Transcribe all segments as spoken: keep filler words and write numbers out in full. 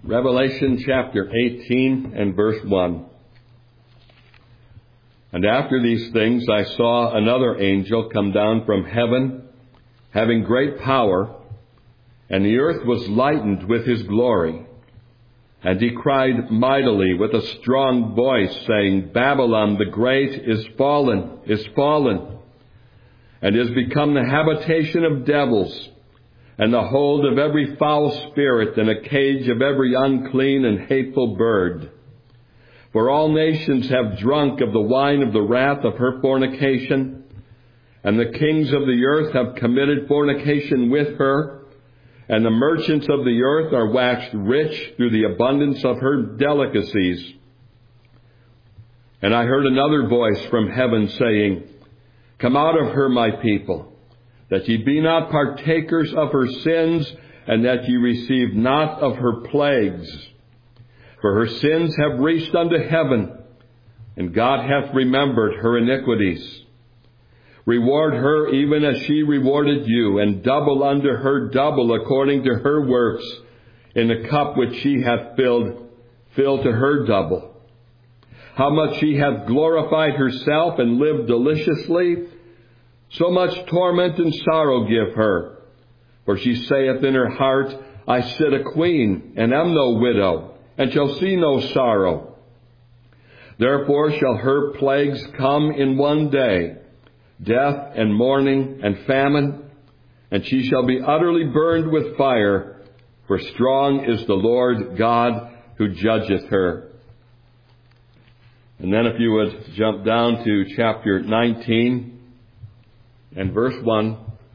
Revelation chapter eighteen and verse one. And after these things I saw another angel come down from heaven, having great power, and the earth was lightened with his glory. And he cried mightily with a strong voice, saying, Babylon the great is fallen, is fallen, and is become the habitation of devils, and the hold of every foul spirit, and a cage of every unclean and hateful bird. For all nations have drunk of the wine of the wrath of her fornication, and the kings of the earth have committed fornication with her, and the merchants of the earth are waxed rich through the abundance of her delicacies. And I heard another voice from heaven saying, Come out of her, my people, that ye be not partakers of her sins, and that ye receive not of her plagues. For her sins have reached unto heaven, and God hath remembered her iniquities. Reward her even as she rewarded you, and double unto her double according to her works. In the cup which she hath filled, fill to her double. How much she hath glorified herself and lived deliciously, so much torment and sorrow give her. For she saith in her heart, I sit a queen, and am no widow, and shall see no sorrow. Therefore shall her plagues come in one day, death and mourning and famine, and she shall be utterly burned with fire, for strong is the Lord God who judgeth her. And then if you would jump down to chapter nineteen and verse one.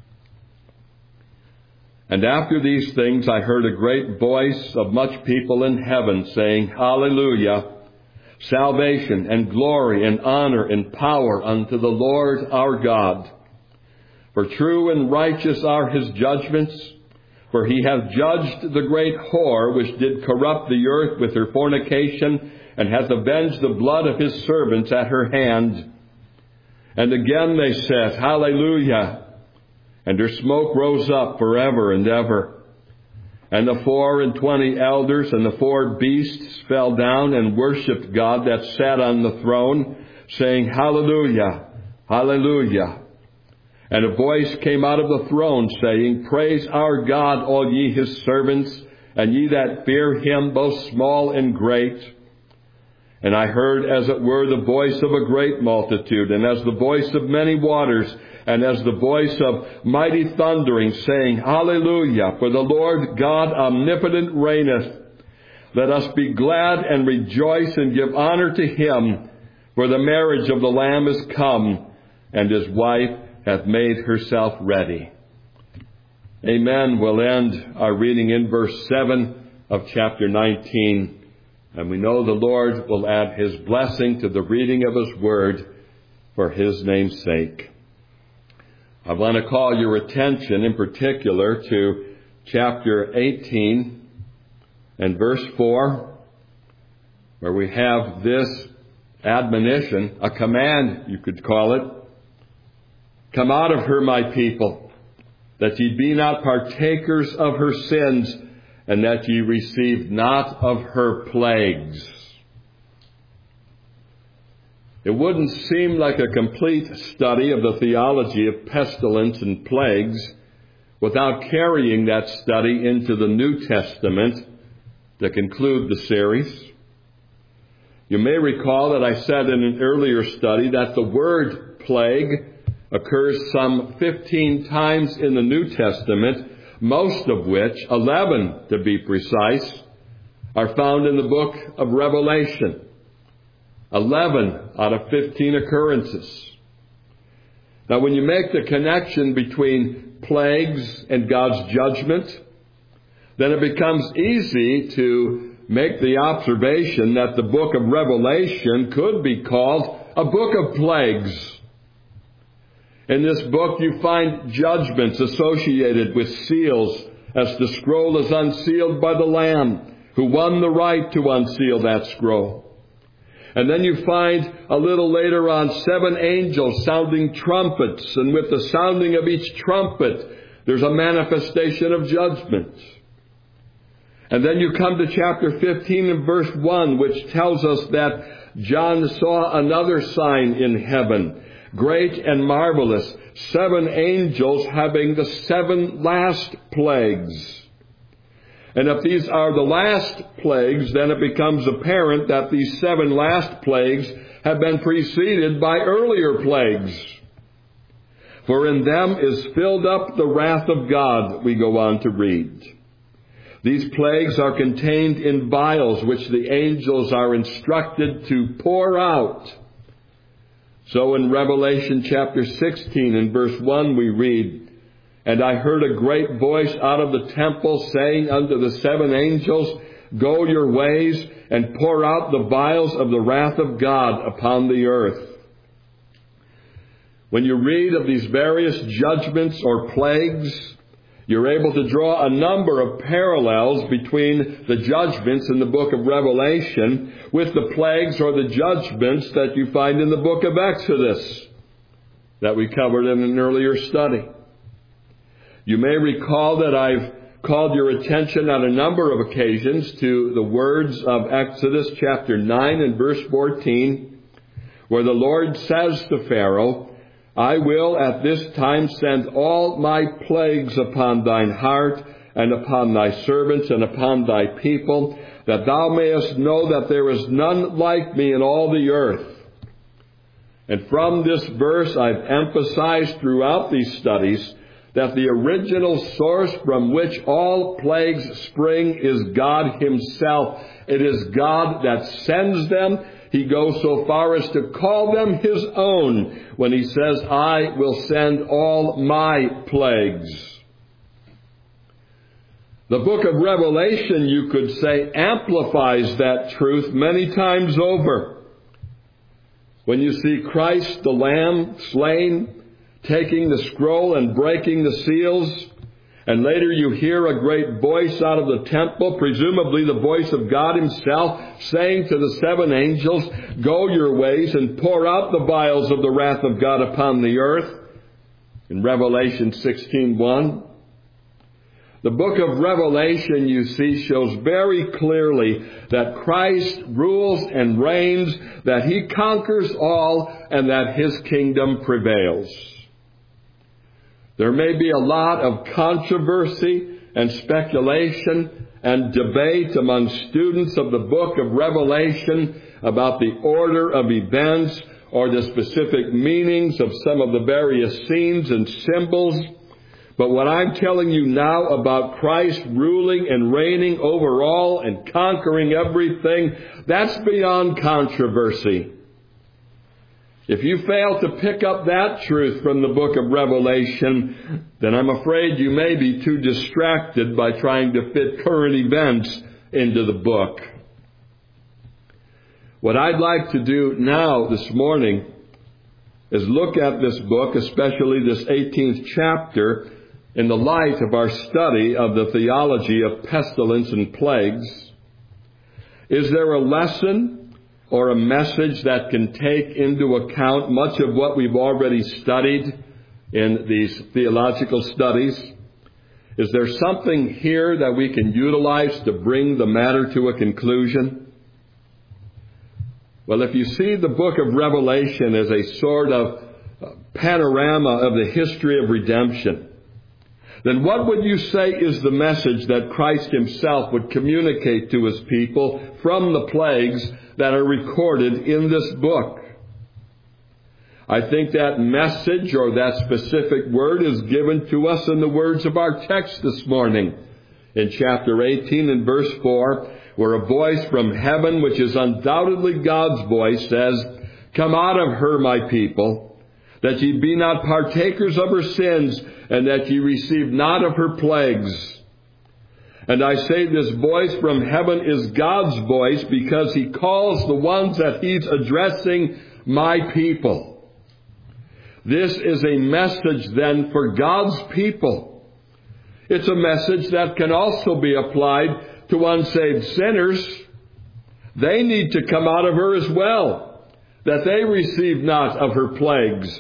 And after these things I heard a great voice of much people in heaven saying, Hallelujah! Salvation and glory and honor and power unto the Lord our God. For true and righteous are his judgments, for he hath judged the great whore which did corrupt the earth with her fornication, and hath avenged the blood of his servants at her hand. And again they said, Hallelujah! And her smoke rose up forever and ever. And the four and twenty elders and the four beasts fell down and worshipped God that sat on the throne, saying, Hallelujah! Hallelujah! And a voice came out of the throne, saying, Praise our God, all ye his servants, and ye that fear him, both small and great. And I heard, as it were, the voice of a great multitude, and as the voice of many waters, and as the voice of mighty thundering, saying, Hallelujah! For the Lord God omnipotent reigneth. Let us be glad and rejoice and give honor to him, for the marriage of the Lamb is come, and his wife hath made herself ready. Amen. We'll end our reading in verse seven of chapter nineteen. And we know the Lord will add his blessing to the reading of his word for his name's sake. I want to call your attention in particular to chapter eighteen and verse four, where we have this admonition, a command you could call it. Come out of her, my people, that ye be not partakers of her sins, and that ye receive not of her plagues. It wouldn't seem like a complete study of the theology of pestilence and plagues without carrying that study into the New Testament to conclude the series. You may recall that I said in an earlier study that the word plague occurs some fifteen times in the New Testament, most of which, eleven to be precise, are found in the book of Revelation. eleven out of fifteen occurrences. Now, when you make the connection between plagues and God's judgment, then it becomes easy to make the observation that the book of Revelation could be called a book of plagues. In this book, you find judgments associated with seals, as the scroll is unsealed by the Lamb, who won the right to unseal that scroll. And then you find a little later on seven angels sounding trumpets, and with the sounding of each trumpet, there's a manifestation of judgment. And then you come to chapter fifteen and verse one, which tells us that John saw another sign in heaven, great and marvelous, seven angels having the seven last plagues. And if these are the last plagues, then it becomes apparent that these seven last plagues have been preceded by earlier plagues. For in them is filled up the wrath of God, we go on to read. These plagues are contained in vials which the angels are instructed to pour out. So in Revelation chapter sixteen and verse one we read, "And I heard a great voice out of the temple saying unto the seven angels, Go your ways and pour out the vials of the wrath of God upon the earth." When you read of these various judgments or plagues, you're able to draw a number of parallels between the judgments in the book of Revelation with the plagues or the judgments that you find in the book of Exodus that we covered in an earlier study. You may recall that I've called your attention on a number of occasions to the words of Exodus chapter nine and verse fourteen, where the Lord says to Pharaoh, "I will at this time send all my plagues upon thine heart and upon thy servants and upon thy people, that thou mayest know that there is none like me in all the earth." And from this verse I've emphasized throughout these studies that the original source from which all plagues spring is God Himself. It is God that sends them. He goes so far as to call them His own when He says, "I will send all my plagues." The book of Revelation, you could say, amplifies that truth many times over. When you see Christ, the Lamb, slain, taking the scroll and breaking the seals, and later you hear a great voice out of the temple, presumably the voice of God Himself, saying to the seven angels, "Go your ways and pour out the vials of the wrath of God upon the earth," in Revelation sixteen one. The book of Revelation, you see, shows very clearly that Christ rules and reigns, that He conquers all, and that His kingdom prevails. There may be a lot of controversy and speculation and debate among students of the book of Revelation about the order of events or the specific meanings of some of the various scenes and symbols. But what I'm telling you now about Christ ruling and reigning over all and conquering everything, that's beyond controversy. If you fail to pick up that truth from the book of Revelation, then I'm afraid you may be too distracted by trying to fit current events into the book. What I'd like to do now this morning is look at this book, especially this eighteenth chapter, in the light of our study of the theology of pestilence and plagues. Is there a lesson or a message that can take into account much of what we've already studied in these theological studies? Is there something here that we can utilize to bring the matter to a conclusion? Well, if you see the book of Revelation as a sort of panorama of the history of redemption, then what would you say is the message that Christ Himself would communicate to His people from the plagues that are recorded in this book? I think that message or that specific word is given to us in the words of our text this morning in chapter eighteen and verse four, where a voice from heaven, which is undoubtedly God's voice, says, "Come out of her, my people, that ye be not partakers of her sins, and that ye receive not of her plagues." And I say this voice from heaven is God's voice because He calls the ones that He's addressing my people. This is a message then for God's people. It's a message that can also be applied to unsaved sinners. They need to come out of her as well, that they receive not of her plagues.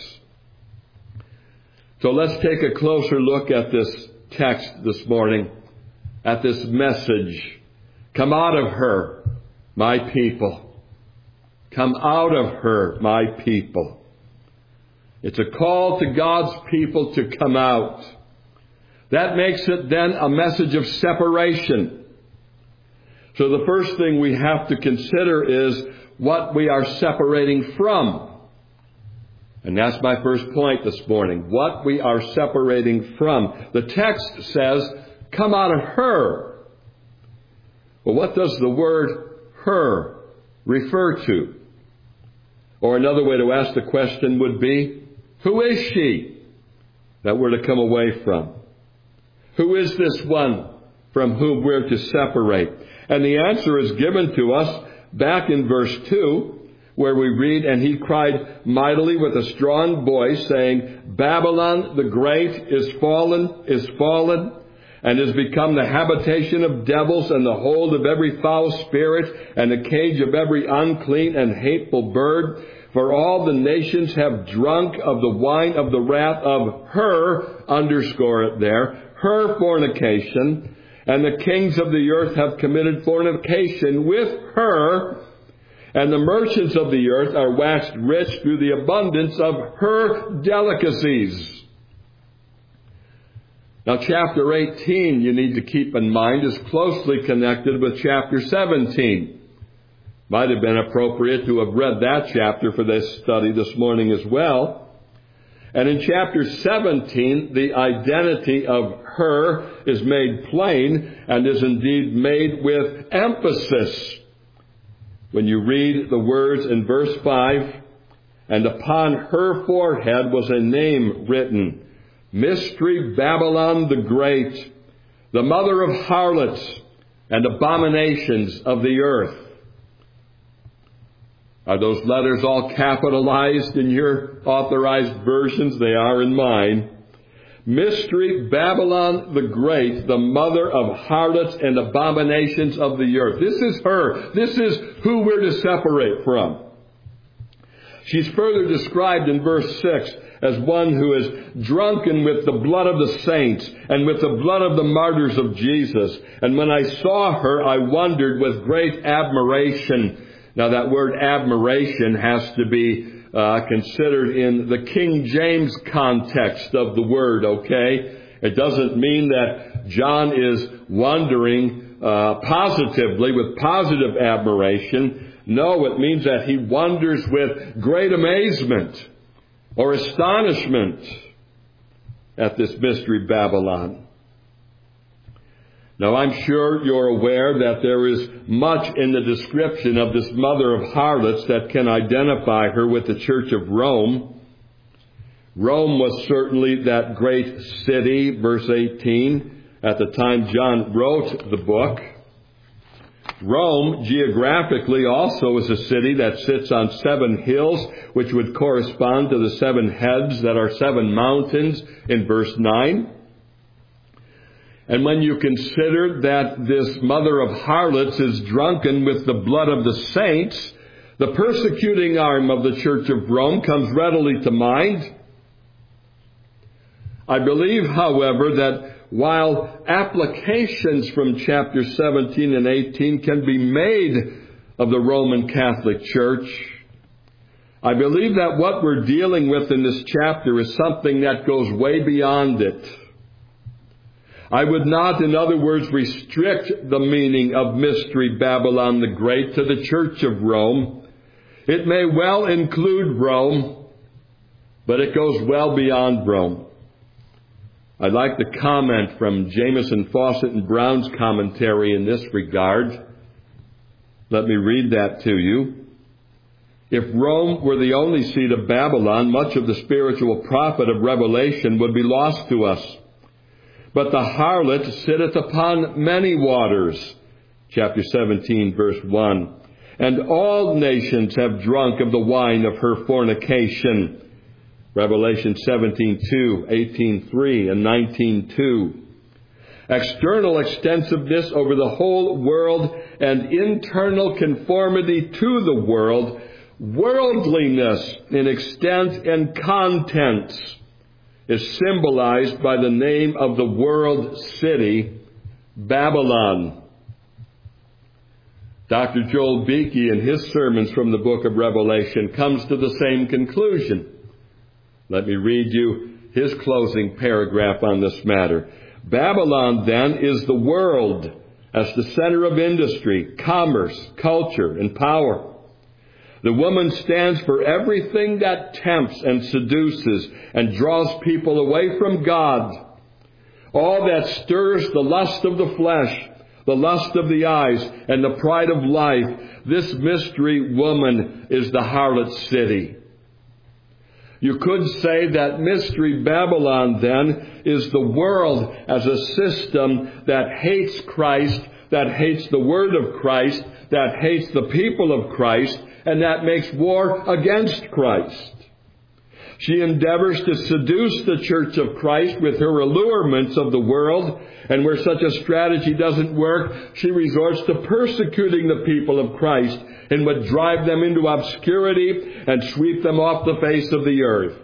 So let's take a closer look at this text this morning at this message. Come out of her, my people. Come out of her, my people. It's a call to God's people to come out. That makes it then a message of separation. So the first thing we have to consider is what we are separating from. And that's my first point this morning. What we are separating from. The text says, come out of her. Well, what does the word her refer to? Or another way to ask the question would be, who is she that we're to come away from? Who is this one from whom we're to separate? And the answer is given to us back in verse two, where we read, and he cried mightily with a strong voice, saying, Babylon the great is fallen, is fallen, and is become the habitation of devils, and the hold of every foul spirit, and the cage of every unclean and hateful bird. For all the nations have drunk of the wine of the wrath of her, underscore it there, her fornication, and the kings of the earth have committed fornication with her, and the merchants of the earth are waxed rich through the abundance of her delicacies. Now, chapter eighteen, you need to keep in mind, is closely connected with chapter seventeen. Might have been appropriate to have read that chapter for this study this morning as well. And in chapter seventeen, the identity of her is made plain and is indeed made with emphasis. When you read the words in verse five, and upon her forehead was a name written, Mystery Babylon the Great, the mother of harlots and abominations of the earth. Are those letters all capitalized in your authorized versions? They are in mine. Mystery Babylon the Great, the mother of harlots and abominations of the earth. This is her. This is who we're to separate from. She's further described in verse six as one who is drunken with the blood of the saints and with the blood of the martyrs of Jesus. And when I saw her, I wondered with great admiration. Now, that word admiration has to be uh, considered in the King James context of the word, okay? It doesn't mean that John is wondering uh, positively with positive admiration. No, it means that he wonders with great amazement or astonishment at this mystery Babylon. Now, I'm sure you're aware that there is much in the description of this mother of harlots that can identify her with the Church of Rome. Rome was certainly that great city, verse eighteen, at the time John wrote the book. Rome, geographically, also is a city that sits on seven hills, which would correspond to the seven heads that are seven mountains in verse nine. And when you consider that this mother of harlots is drunken with the blood of the saints, the persecuting arm of the Church of Rome comes readily to mind. I believe, however, that while applications from chapter seventeen and eighteen can be made of the Roman Catholic Church, I believe that what we're dealing with in this chapter is something that goes way beyond it. I would not, in other words, restrict the meaning of Mystery Babylon the Great to the Church of Rome. It may well include Rome, but it goes well beyond Rome. I'd like to comment from Jameson, Fawcett, and Brown's commentary in this regard. Let me read that to you. If Rome were the only seat of Babylon, much of the spiritual profit of Revelation would be lost to us. But the harlot sitteth upon many waters, chapter seventeen, verse one. And all nations have drunk of the wine of her fornication, Revelation seventeen two, eighteen three, and nineteen two. External extensiveness over the whole world and internal conformity to the world, worldliness in extent and content, is symbolized by the name of the world city, Babylon. Doctor Joel Beeke, in his sermons from the book of Revelation, comes to the same conclusion. Let me read you his closing paragraph on this matter. Babylon, then, is the world as the center of industry, commerce, culture, and power. The woman stands for everything that tempts and seduces and draws people away from God. All that stirs the lust of the flesh, the lust of the eyes, and the pride of life. This mystery woman is the harlot city. You could say that mystery Babylon, then, is the world as a system that hates Christ, that hates the Word of Christ, that hates the people of Christ, and that makes war against Christ. She endeavors to seduce the church of Christ with her allurements of the world, and where such a strategy doesn't work, she resorts to persecuting the people of Christ and would drive them into obscurity and sweep them off the face of the earth.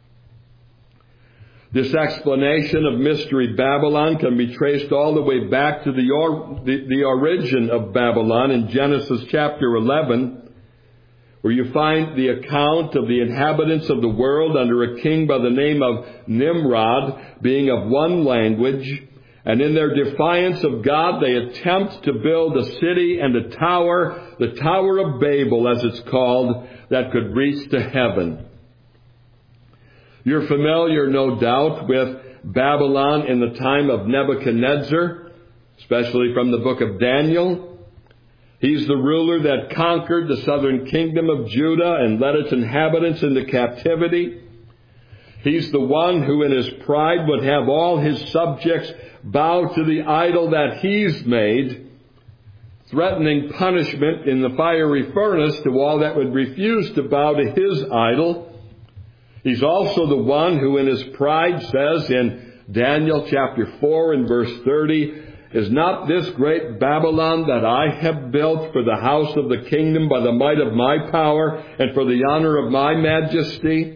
This explanation of Mystery Babylon can be traced all the way back to the, or, the, the origin of Babylon in Genesis chapter eleven, where you find the account of the inhabitants of the world under a king by the name of Nimrod, being of one language, and in their defiance of God, they attempt to build a city and a tower, the Tower of Babel, as it's called, that could reach to heaven. You're familiar, no doubt, with Babylon in the time of Nebuchadnezzar, especially from the book of Daniel. He's the ruler that conquered the southern kingdom of Judah and led its inhabitants into captivity. He's the one who in his pride would have all his subjects bow to the idol that he's made, threatening punishment in the fiery furnace to all that would refuse to bow to his idol. He's also the one who in his pride says in Daniel chapter four and verse thirty, "Is not this great Babylon that I have built for the house of the kingdom by the might of my power and for the honor of my majesty?"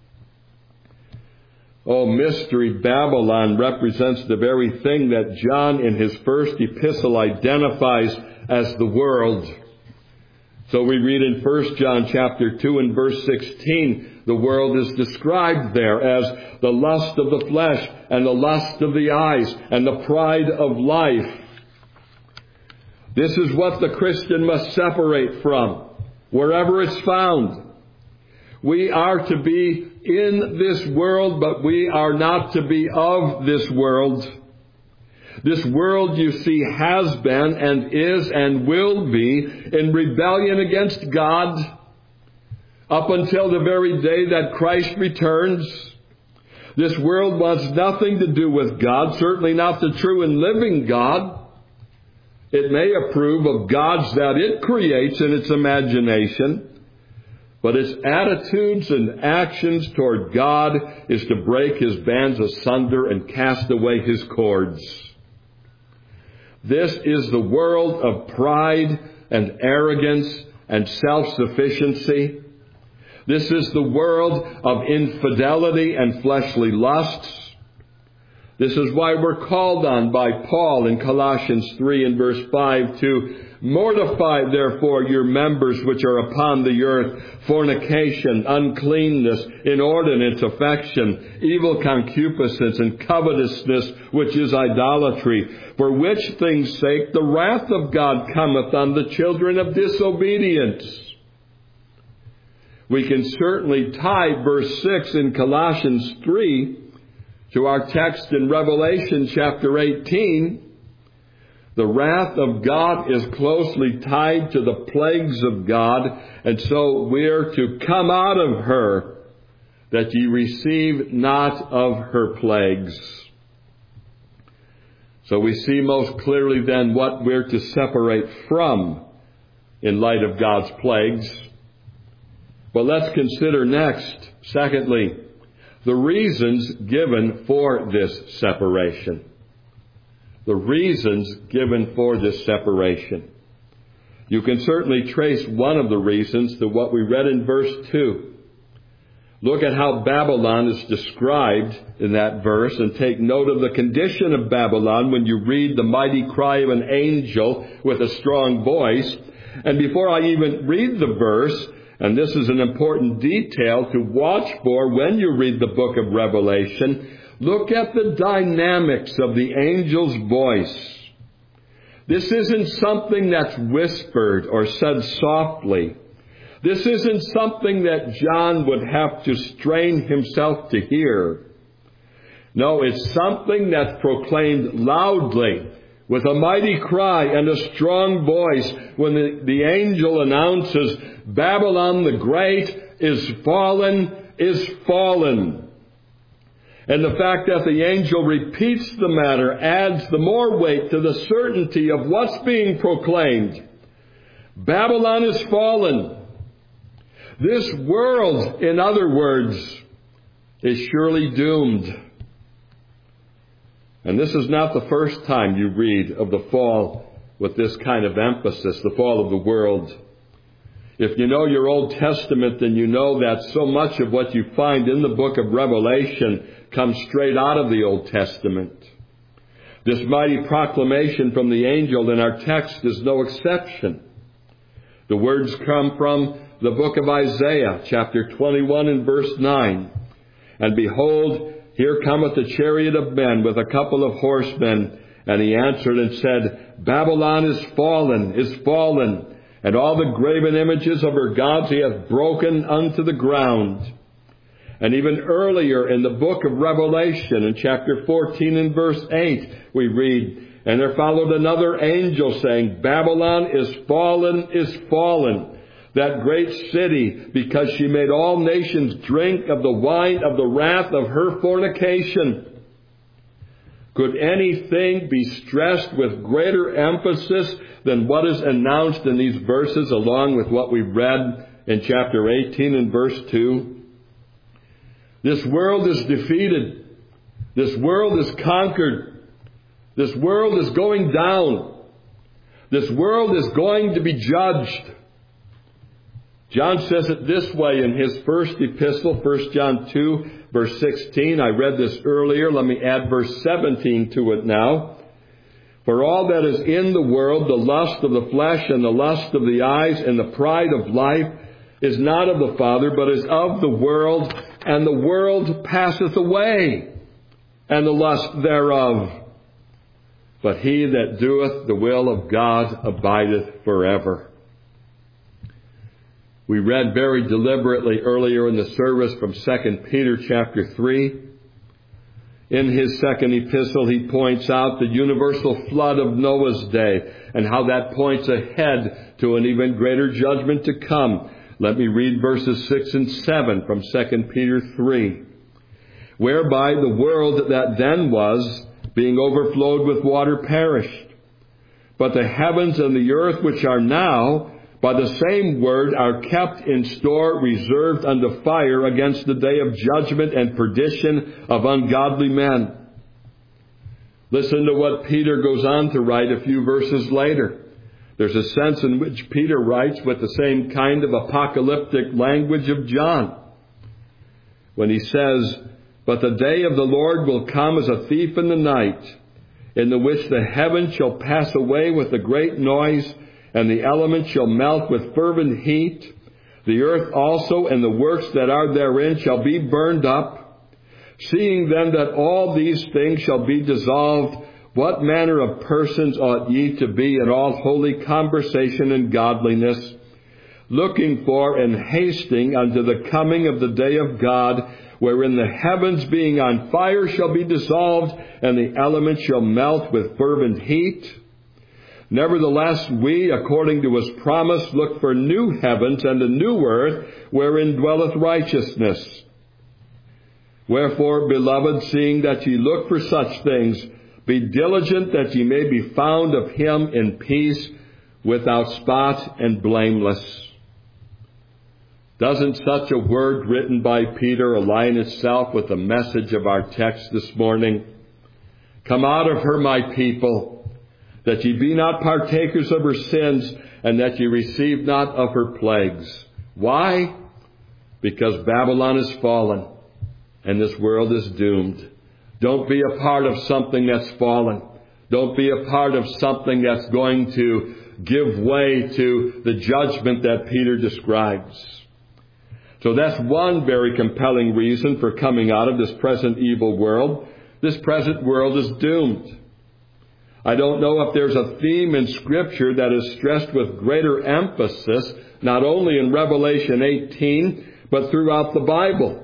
Oh, mystery Babylon represents the very thing that John in his first epistle identifies as the world. So we read in First John chapter two and verse sixteen, the world is described there as the lust of the flesh and the lust of the eyes and the pride of life. This is what the Christian must separate from, wherever it's found. We are to be in this world, but we are not to be of this world. This world, you see, has been and is and will be in rebellion against God up until the very day that Christ returns. This world wants nothing to do with God, certainly not the true and living God. It may approve of gods that it creates in its imagination, but its attitudes and actions toward God is to break his bands asunder and cast away his cords. This is the world of pride and arrogance and self-sufficiency. This is the world of infidelity and fleshly lusts. This is why we're called on by Paul in Colossians three and verse five to mortify, therefore, your members which are upon the earth, fornication, uncleanness, inordinate affection, evil concupiscence, and covetousness, which is idolatry, for which things' sake the wrath of God cometh on the children of disobedience. We can certainly tie verse six in Colossians three to our text in Revelation chapter eighteen. The wrath of God is closely tied to the plagues of God, and so we're to come out of her, that ye receive not of her plagues. So we see most clearly then what we're to separate from in light of God's plagues. But let's consider next, secondly, the reasons given for this separation. The reasons given for this separation. You can certainly trace one of the reasons to what we read in verse two. Look at how Babylon is described in that verse, and take note of the condition of Babylon when you read the mighty cry of an angel with a strong voice. And before I even read the verse, and this is an important detail to watch for when you read the book of Revelation, look at the dynamics of the angel's voice. This isn't something that's whispered or said softly. This isn't something that John would have to strain himself to hear. No, it's something that's proclaimed loudly with a mighty cry and a strong voice when the, the angel announces, Babylon the Great is fallen, is fallen. And the fact that the angel repeats the matter adds the more weight to the certainty of what's being proclaimed. Babylon is fallen. This world, in other words, is surely doomed. And this is not the first time you read of the fall with this kind of emphasis, the fall of the world. If you know your Old Testament, then you know that so much of what you find in the book of Revelation comes straight out of the Old Testament. This mighty proclamation from the angel in our text is no exception. The words come from the book of Isaiah, chapter twenty-one and verse nine. And behold, here cometh the chariot of men with a couple of horsemen. And he answered and said, Babylon is fallen, is fallen, and all the graven images of her gods he hath broken unto the ground. And even earlier in the book of Revelation, in chapter fourteen and verse eight, we read, And there followed another angel saying, Babylon is fallen, is fallen, that great city, because she made all nations drink of the wine of the wrath of her fornication. Could anything be stressed with greater emphasis than what is announced in these verses, along with what we read in chapter eighteen and verse two? This world is defeated. This world is conquered. This world is going down. This world is going to be judged. John says it this way in his first epistle, First John two, verse sixteen. I read this earlier. Let me add verse seventeen to it now. For all that is in the world, the lust of the flesh and the lust of the eyes and the pride of life, is not of the Father, but is of the world, and the world passeth away, and the lust thereof. But he that doeth the will of God abideth forever. We read very deliberately earlier in the service from Second Peter chapter three. In his second epistle, he points out the universal flood of Noah's day and how that points ahead to an even greater judgment to come. Let me read verses six and seven from Second Peter three. Whereby the world that then was, being overflowed with water, perished. But the heavens and the earth which are now, by the same word, are kept in store, reserved unto fire against the day of judgment and perdition of ungodly men. Listen to what Peter goes on to write a few verses later. There's a sense in which Peter writes with the same kind of apocalyptic language of John, when he says, But the day of the Lord will come as a thief in the night, in the which the heavens shall pass away with a great noise, and the elements shall melt with fervent heat. The earth also and the works that are therein shall be burned up. Seeing then that all these things shall be dissolved, what manner of persons ought ye to be in all holy conversation and godliness, looking for and hasting unto the coming of the day of God, wherein the heavens being on fire shall be dissolved, and the elements shall melt with fervent heat? Nevertheless, we, according to his promise, look for new heavens and a new earth, wherein dwelleth righteousness. Wherefore, beloved, seeing that ye look for such things, be diligent that ye may be found of him in peace, without spot and blameless. Doesn't such a word written by Peter align itself with the message of our text this morning? Come out of her, my people, that ye be not partakers of her sins, and that ye receive not of her plagues. Why? because Babylon is fallen and this world is doomed. Don't be a part of something that's fallen. Don't be a part of something that's going to give way to the judgment that Peter describes. So that's one very compelling reason for coming out of this present evil world. This present world is doomed. I don't know if there's a theme in Scripture that is stressed with greater emphasis, not only in Revelation eighteen, but throughout the Bible.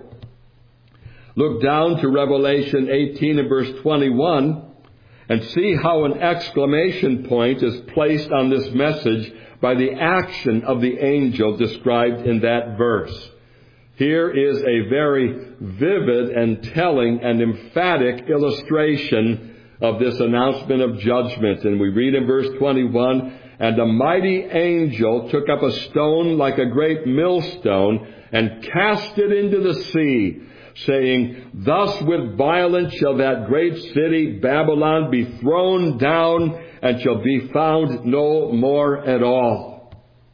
Look down to Revelation eighteen and verse twenty-one and see how an exclamation point is placed on this message by the action of the angel described in that verse. Here is a very vivid and telling and emphatic illustration of this announcement of judgment. And we read in verse twenty-one, "And a mighty angel took up a stone like a great millstone and cast it into the sea, saying, Thus with violence shall that great city Babylon be thrown down, and shall be found no more at all."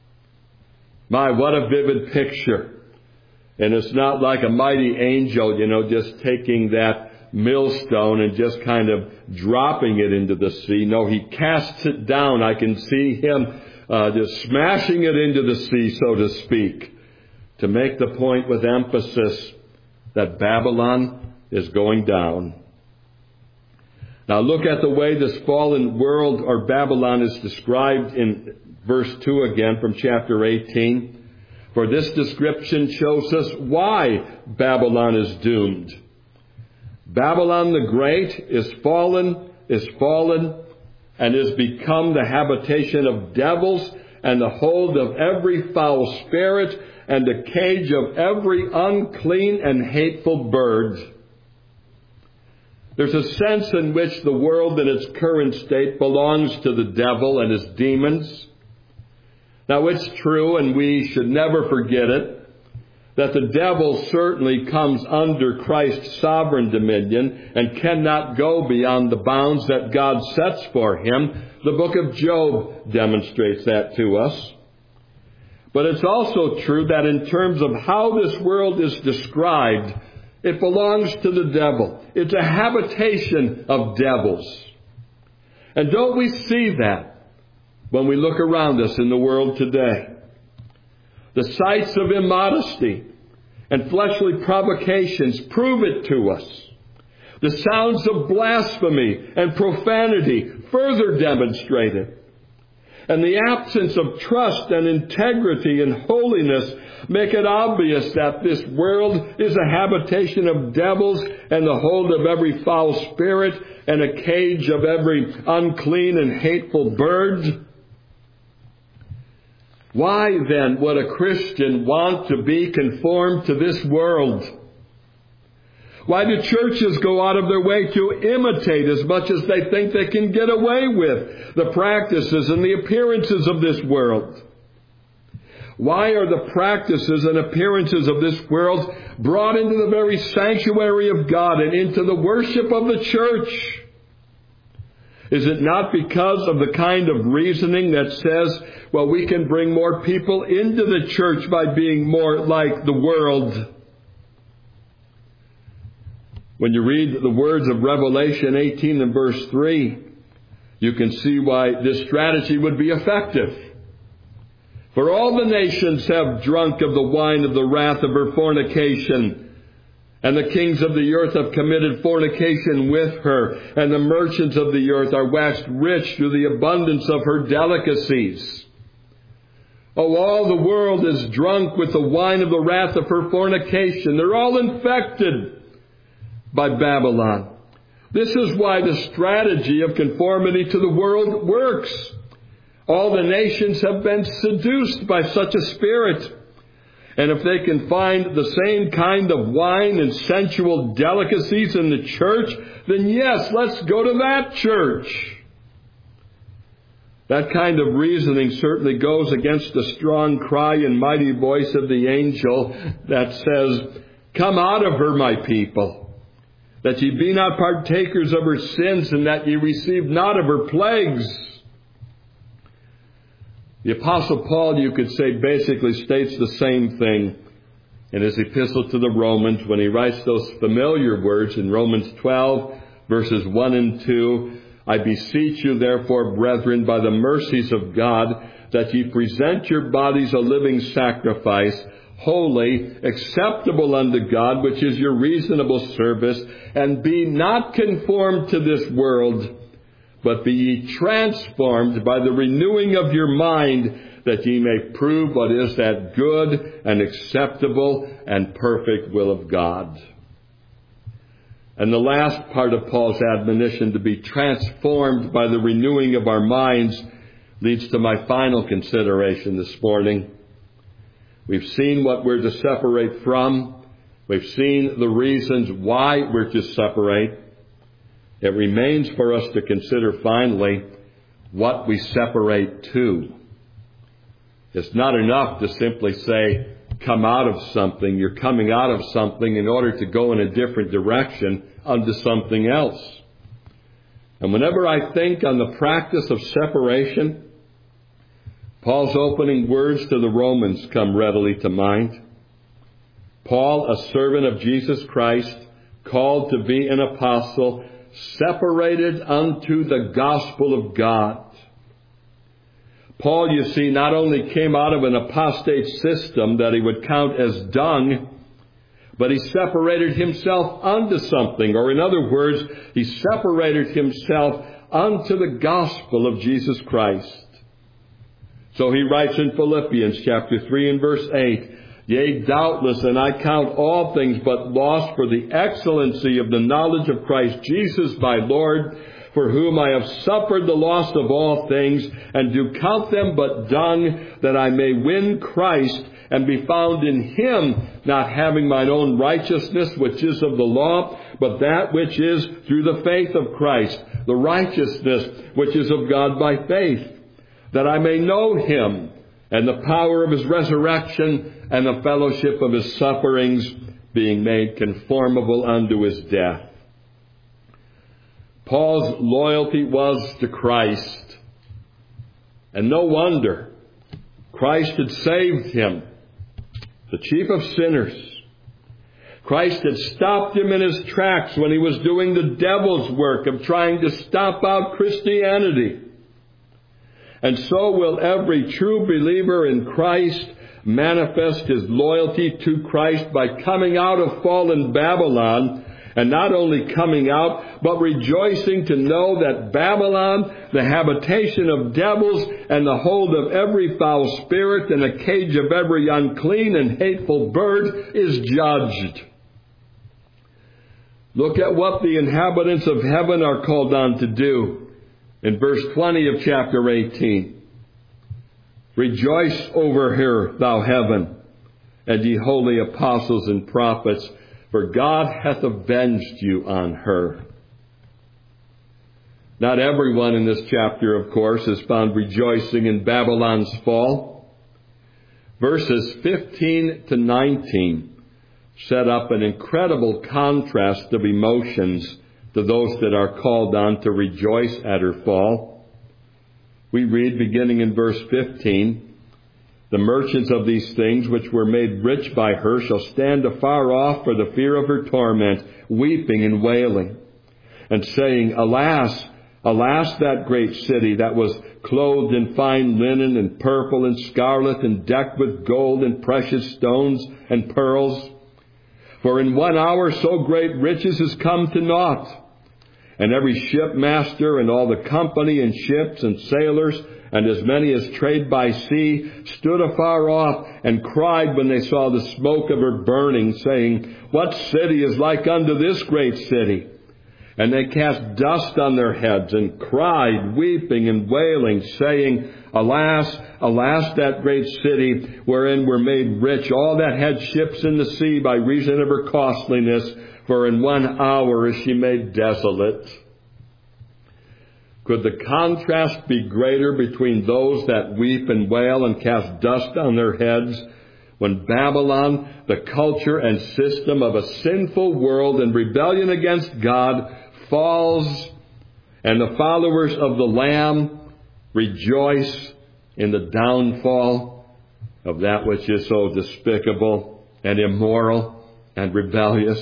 My, what a vivid picture. And it's not like a mighty angel, you know, just taking that millstone and just kind of dropping it into the sea. No, he casts it down. I can see him uh, just smashing it into the sea, so to speak, to make the point with emphasis that Babylon is going down. Now look at the way this fallen world or Babylon is described in verse two again from chapter eighteen. For this description shows us why Babylon is doomed. Babylon the Great is fallen, is fallen, and is become the habitation of devils and the hold of every foul spirit and the cage of every unclean and hateful bird. There's a sense in which the world in its current state belongs to the devil and his demons. Now it's true, and we should never forget it, that the devil certainly comes under Christ's sovereign dominion and cannot go beyond the bounds that God sets for him. The book of Job demonstrates that to us. But it's also true that in terms of how this world is described, it belongs to the devil. It's a habitation of devils. And don't we see that when we look around us in the world today? The sights of immodesty and fleshly provocations prove it to us. The sounds of blasphemy and profanity further demonstrate it. And the absence of trust and integrity and holiness make it obvious that this world is a habitation of devils and the hold of every foul spirit and a cage of every unclean and hateful bird. Why then would a Christian want to be conformed to this world? Why do churches go out of their way to imitate as much as they think they can get away with the practices and the appearances of this world? Why are the practices and appearances of this world brought into the very sanctuary of God and into the worship of the church? Is it not because of the kind of reasoning that says, well, we can bring more people into the church by being more like the world? When you read the words of Revelation eighteen and verse three, you can see why this strategy would be effective. For all the nations have drunk of the wine of the wrath of her fornication, and the kings of the earth have committed fornication with her, and the merchants of the earth are waxed rich through the abundance of her delicacies. Oh, all the world is drunk with the wine of the wrath of her fornication. They're all infected by Babylon. This is why the strategy of conformity to the world works. All the nations have been seduced by such a spirit. And if they can find the same kind of wine and sensual delicacies in the church, then yes, let's go to that church. That kind of reasoning certainly goes against the strong cry and mighty voice of the angel that says, "Come out of her, my people, that ye be not partakers of her sins, and that ye receive not of her plagues." The Apostle Paul, you could say, basically states the same thing in his epistle to the Romans when he writes those familiar words in Romans twelve, verses one and two. I beseech you, therefore, brethren, by the mercies of God, that ye present your bodies a living sacrifice, holy, acceptable unto God, which is your reasonable service, and be not conformed to this world, but be ye transformed by the renewing of your mind, that ye may prove what is that good and acceptable and perfect will of God. And the last part of Paul's admonition, to be transformed by the renewing of our minds, leads to my final consideration this morning. We've seen what we're to separate from. We've seen the reasons why we're to separate. It remains for us to consider finally what we separate to. It's not enough to simply say, come out of something. You're coming out of something in order to go in a different direction unto something else. And whenever I think on the practice of separation, Paul's opening words to the Romans come readily to mind. Paul, a servant of Jesus Christ, called to be an apostle, separated unto the gospel of God. Paul, you see, not only came out of an apostate system that he would count as dung, but he separated himself unto something, or in other words, he separated himself unto the gospel of Jesus Christ. So he writes in Philippians chapter three and verse eight, Yea, doubtless, and I count all things but loss for the excellency of the knowledge of Christ Jesus my Lord, for whom I have suffered the loss of all things, and do count them but dung, that I may win Christ, and be found in him, not having mine own righteousness, which is of the law, but that which is through the faith of Christ, the righteousness which is of God by faith, that I may know him, and the power of his resurrection, and the fellowship of his sufferings, being made conformable unto his death. Paul's loyalty was to Christ. And no wonder. Christ had saved him, the chief of sinners. Christ had stopped him in his tracks when he was doing the devil's work of trying to stop out Christianity. And so will every true believer in Christ manifest his loyalty to Christ by coming out of fallen Babylon, and not only coming out, but rejoicing to know that Babylon, the habitation of devils, and the hold of every foul spirit, and a cage of every unclean and hateful bird, is judged. Look at what the inhabitants of heaven are called on to do in verse twenty of chapter eighteen. Rejoice over her, thou heaven, and ye holy apostles and prophets, for God hath avenged you on her. Not everyone in this chapter, of course, is found rejoicing in Babylon's fall. Verses fifteen to nineteen set up an incredible contrast of emotions to those that are called on to rejoice at her fall. We read, beginning in verse fifteen, The merchants of these things which were made rich by her shall stand afar off for the fear of her torment, weeping and wailing, and saying, Alas, alas, that great city that was clothed in fine linen and purple and scarlet and decked with gold and precious stones and pearls. For in one hour so great riches is come to naught. And every shipmaster and all the company and ships and sailors and as many as trade by sea stood afar off and cried when they saw the smoke of her burning, saying, What city is like unto this great city? And they cast dust on their heads and cried, weeping and wailing, saying, Alas, alas, that great city wherein were made rich all that had ships in the sea by reason of her costliness, for in one hour is she made desolate. Could the contrast be greater between those that weep and wail and cast dust on their heads when Babylon, the culture and system of a sinful world in rebellion against God, falls, and the followers of the Lamb rejoice in the downfall of that which is so despicable and immoral and rebellious.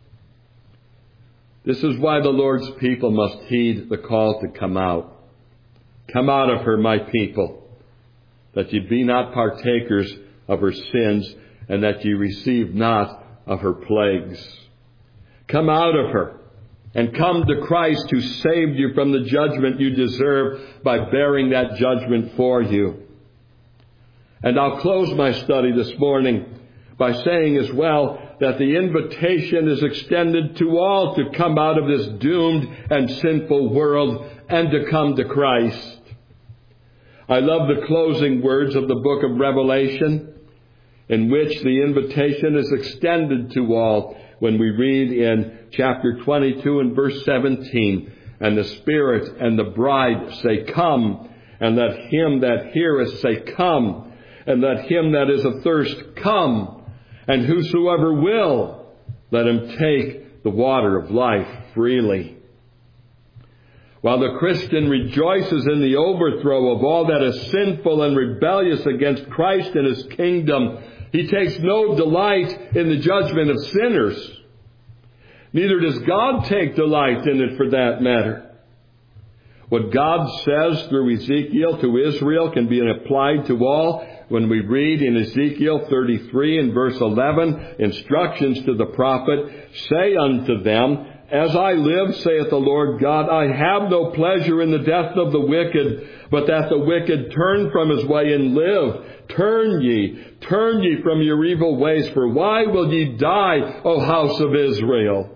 This is why the Lord's people must heed the call to come out. Come out of her, my people, that ye be not partakers of her sins, and that ye receive not of her plagues. Come out of her, and come to Christ, who saved you from the judgment you deserve by bearing that judgment for you. And I'll close my study this morning by saying as well that the invitation is extended to all to come out of this doomed and sinful world and to come to Christ. I love the closing words of the book of Revelation, in which the invitation is extended to all when we read in chapter twenty-two and verse seventeen, "And the Spirit and the bride say, Come, and let him that heareth say, Come, and let him that is athirst come, and whosoever will, let him take the water of life freely." While the Christian rejoices in the overthrow of all that is sinful and rebellious against Christ and His kingdom, he takes no delight in the judgment of sinners. Neither does God take delight in it, for that matter. What God says through Ezekiel to Israel can be applied to all when we read in Ezekiel thirty-three and verse eleven, instructions to the prophet, "Say unto them, As I live, saith the Lord God, I have no pleasure in the death of the wicked, but that the wicked turn from his way and live. Turn ye, turn ye from your evil ways, for why will ye die, O house of Israel?"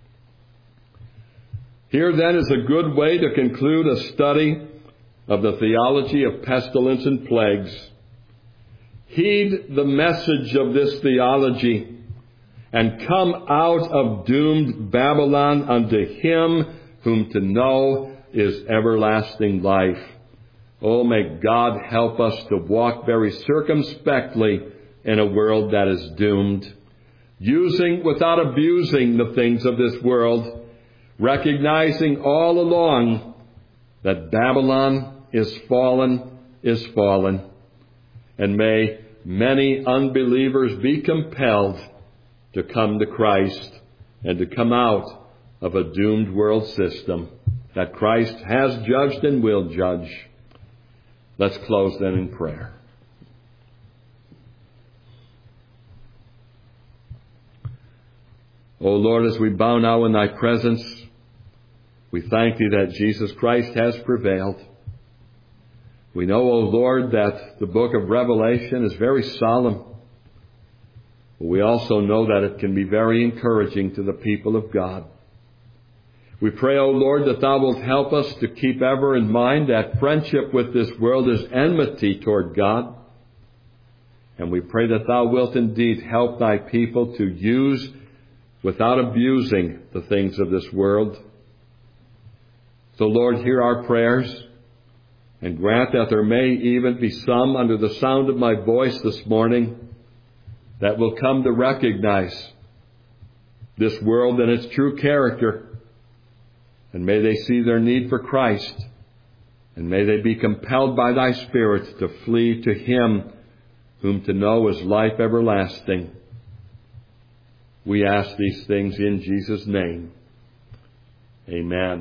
Here then is a good way to conclude a study of the theology of pestilence and plagues. Heed the message of this theology, and come out of doomed Babylon unto Him whom to know is everlasting life. Oh, may God help us to walk very circumspectly in a world that is doomed, using without abusing the things of this world, recognizing all along that Babylon is fallen, is fallen, and may many unbelievers be compelled to come to Christ and to come out of a doomed world system that Christ has judged and will judge. Let's close then in prayer. O Lord, as we bow now in Thy presence, we thank Thee that Jesus Christ has prevailed. We know, O Lord, that the book of Revelation is very solemn. We also know that it can be very encouraging to the people of God. We pray, O Lord, that Thou wilt help us to keep ever in mind that friendship with this world is enmity toward God. And we pray that Thou wilt indeed help Thy people to use without abusing the things of this world. So, Lord, hear our prayers, and grant that there may even be some under the sound of my voice this morning that will come to recognize this world and its true character. And may they see their need for Christ. And may they be compelled by Thy Spirit to flee to Him whom to know is life everlasting. We ask these things in Jesus' name. Amen.